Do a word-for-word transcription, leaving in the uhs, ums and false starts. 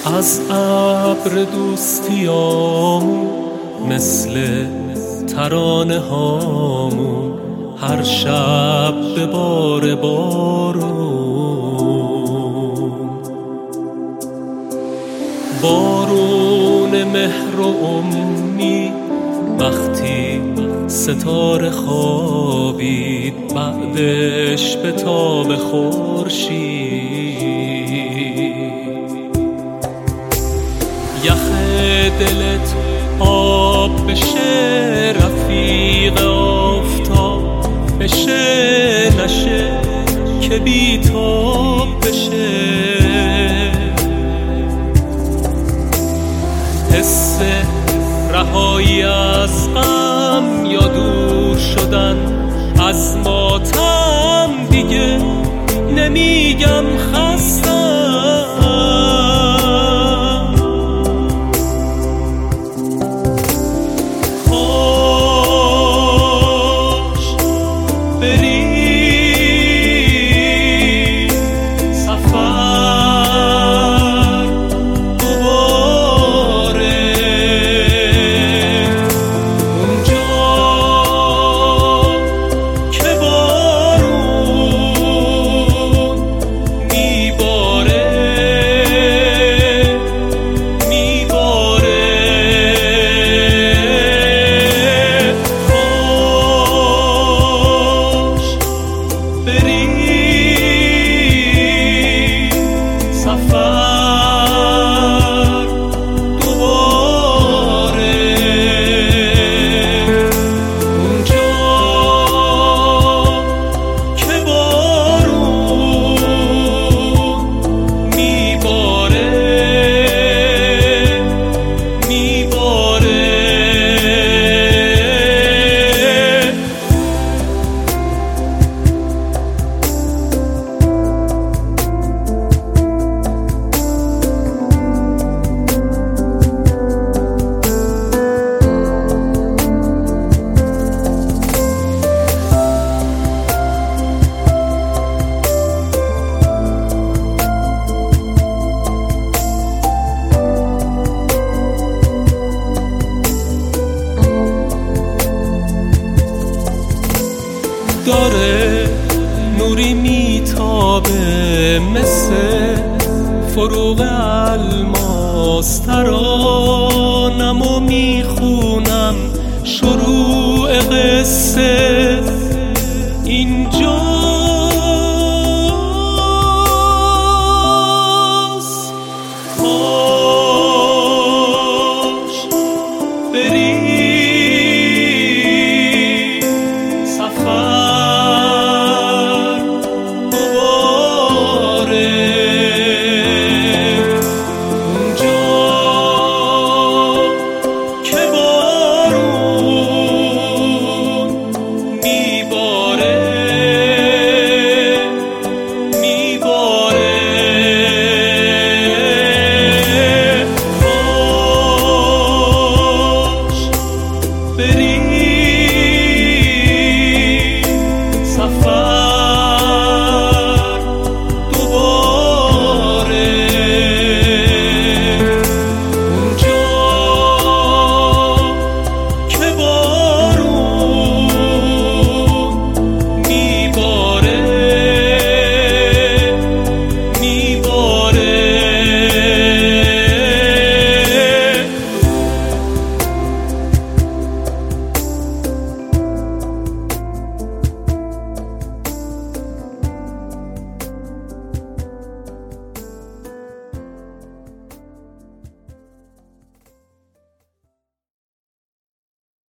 از ابر دوستیامون مثل ترانه هامون هر شب به بار بارون، بارون مهر و امید وقتی ستاره خوابید بعدش به تاب خورشید، یخ دلت آب بشه رفیق آفتاب بشه، نشه که بی‌تاب بشه، حس رهایی از غم یا دور شدن از ماتم، دیگه نمیگم خستم، خوش بری سفر دوباره اونجا که بارون میباره میباره خوش بری سفر دوباره اونجا که بارون میباره میباره. داره نوری میتابه مثل فروغ الماس، ترانمو میخونم شروع قصه اینجا